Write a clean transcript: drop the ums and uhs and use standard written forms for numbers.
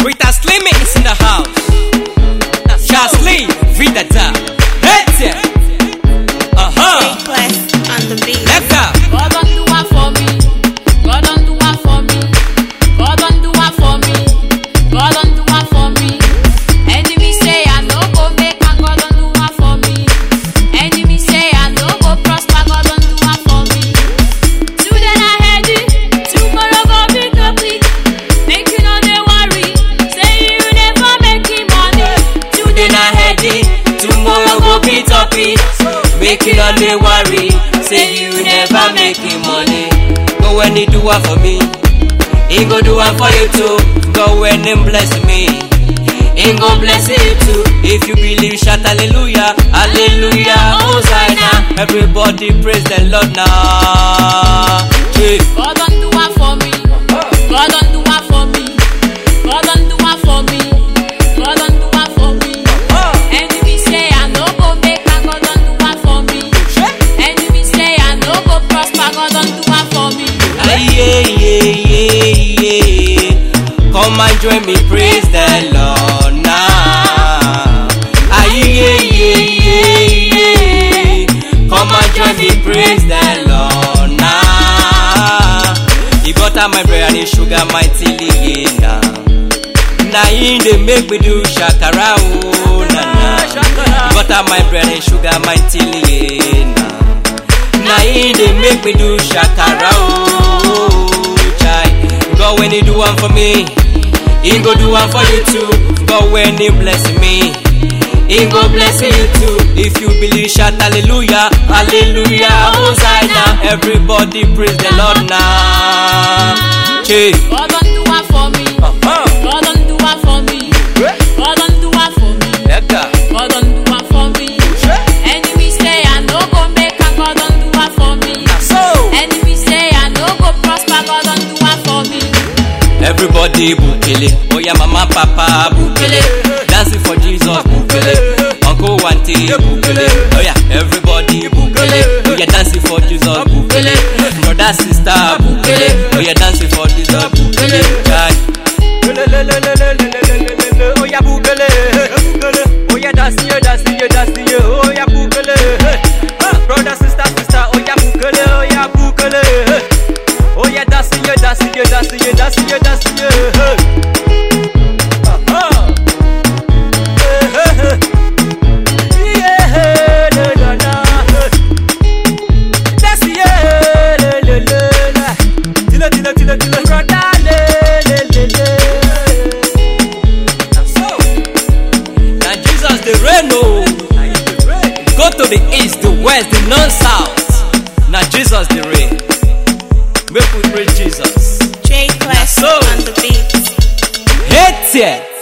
Rita Slimmy is in the house. Jasly, Vidata. Hey, Quest on the beat. let's go. God don't do one for me. God don't do one for me. God don't do one for me. God don't do one for me. Enemy say I no go make and God don't do one for me. Enemy say I no go prosper, God don't do one for me. Today I head it, tomorrow go be complete. Make you no dey worry, say you never making money. Today na heady, tomorrow go be toppy. Make you not dey worry, say you never making money. Go when he do one for me, he go do one for you too. Go when him bless me, he go bless you too. If you believe, shout hallelujah, hallelujah, Hosanna. Everybody praise the Lord now. Yeah. God don't do one for me. God don't do one for me. God don't do one for me. God don't do one for me. Enemy say I no go make and God don't do one for me. Enemy say I no go prosper, God don't do one for me. Yeah. Come and join me, praise the Lord now. Yeah. Come and join me, praise the Lord now. He butter my bread and he sugar my tilly now. Now he dey make me do shakara oh na na. He butter my bread and sugar my tilly now. Now he dey make me do shakara oh chai. God when he do one for me, he go do one for you too. God when he bless me, he go bless you too. If you believe, shout hallelujah, hallelujah, Hosanna. Everybody praise the Lord now. Che. God don't do one for me. God don't do one for me. God don't do one for me. God don't do one for me. Enemy say I no go make and God don't do one for me. Enemy say I no go prosper, God don't do one for me. Everybody bukele, oh yeah mama papa bukele, dancing for Jesus bukele, uncle Wante bukele, oh yeah everybody bukele, oh yeah dancing for Jesus bukele, brother sister bukele, oh yeah dancing for Jesus bukele, oh yeah bukele, oh yeah dancing, oh yeah bukele, brother sister, oh yeah bukele, oh yeah bukele. Oh yeah, dancing, Now Jesus the reign, oh. Go to the east, the west, the north, south. Now Jesus the reign. Make we praise Jesus. Quest So. on the beat. Hate